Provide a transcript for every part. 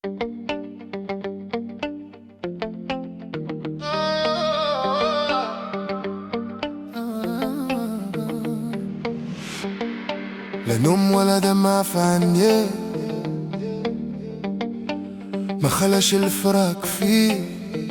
لا نوم ولا دمع في عينيه، ما خلاش الفراق فيه.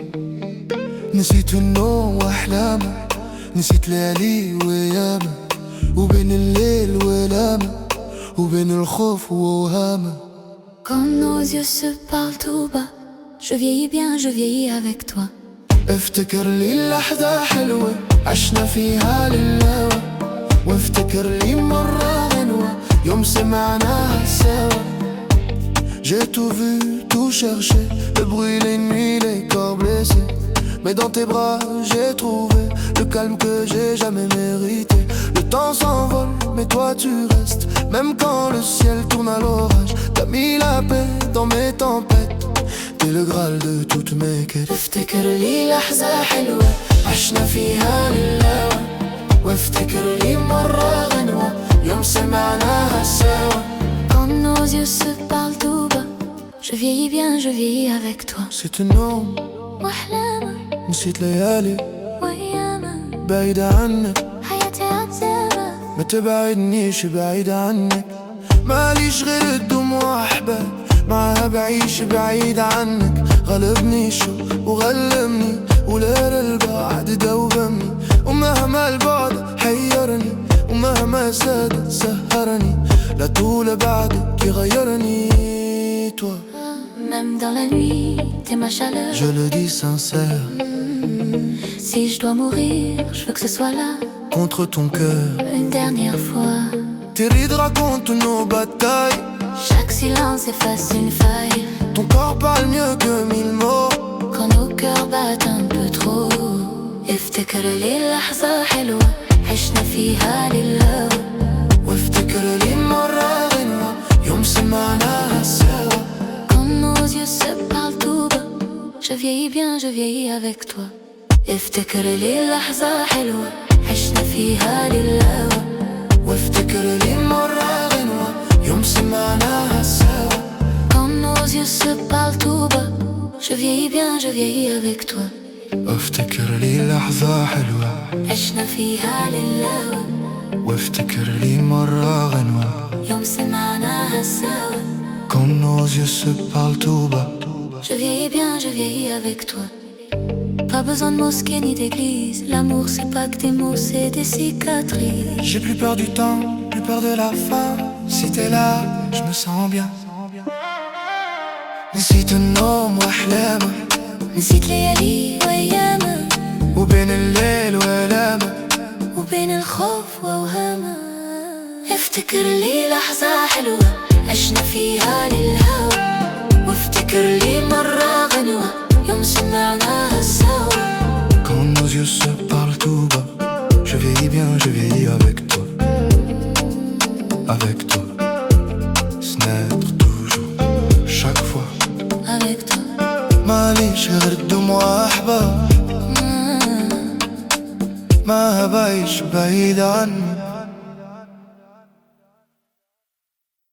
نسيت النوم واحلامه، نسيت ليالي ويامه، وبين الليل ولامه، وبين الخوف ووهامه. Quand nos yeux se parlent tout bas, je vieillis bien, je vieillis avec toi. افتكر لي لحظة حلوة عشنا فيها للهوى، وافتكر لي مرة غنوة يوم سمعناها سوا. J'ai tout vu, tout cherché, le bruit, les nuits, les corps blessés. Mais dans tes bras j'ai trouvé le calme que j'ai jamais mérité. Le temps s'envole, mais toi tu restes, même quand le ciel tourne à l'orage. T'as mis la paix dans mes tempêtes, t'es le graal de toutes mes quêtes. افتكر لي لحظة حلوة عشنا فيها للهوى، وافتكر لي مرة غنوة يوم سمعناها سوا. Quand nos yeux se parlent tout bas, je vieillis bien, je vieillis avec toi. نسيت النوم واحلامه نسيت ليالي وايامه، بعيدة عنك حياتي عذابه. ما تبعدنيش بعيد عنك، ماليش غير الدموع أحباب معاها بعيش بعيد عنك. غلبني الشوق وغلبني وليل البعد دوبني، ومهما البعد حيرني ومهما ساد سهرني، لا طول بعدك يغيرني. Toi, Même dans la nuit, t'es ma chaleur. je le dis sincère, Si je dois mourir, je veux que ce soit là, contre ton cœur. une dernière fois. Tes rides racontent nos batailles, Chaque silence efface une faille. ton corps parle mieux que 1000 mots. Quand nos cœurs battent un peu trop, افتكر لي لحظة حلوة عشنا فيها للهوى، وافتكر لي مرة غنوة يوم سمعناها سوا. Quand nos yeux se parlent tout bas, je vieillis bien, je vieillis avec toi. افتكر لي لحظة حلوة عشنا فيها للهوى، وافتكر لي مرة غنوة يوم سمعناها سوا. Quand nos yeux se parlent tout bas, je vieillis bien, je vieillis avec toi. افتكر لي لحظة حلوة عشنا فيها للهوى، وافتكر لي مرة غنوة يوم سمعناها سوا. Quand nos yeux se parlent tout bas. Je vieillis bien, je vieillis avec toi. Pas besoin de mosquée ni d'église, l'amour c'est pas que des mots, c'est des cicatrices. J'ai plus peur du temps, plus peur de la fin. Si t'es là, je me sens bien. نسيت النوم واحلامه، نسيت ليالي وايامه، وبين الليل ولامه، وبين الخوف واوهامه. افتكر لي لحظة حلوة عشنا فيها للهوى، وافتكر لي مرة غنوة يوم سمعناها سوا. Quand nos yeux se parlent tout bas, je vieillis bien, je vieillis avec toi. Avec toi, se naître toujours, chaque fois. Avec toi, ماليش غير الدموع أحباب، ما بعيش بعيد عنك.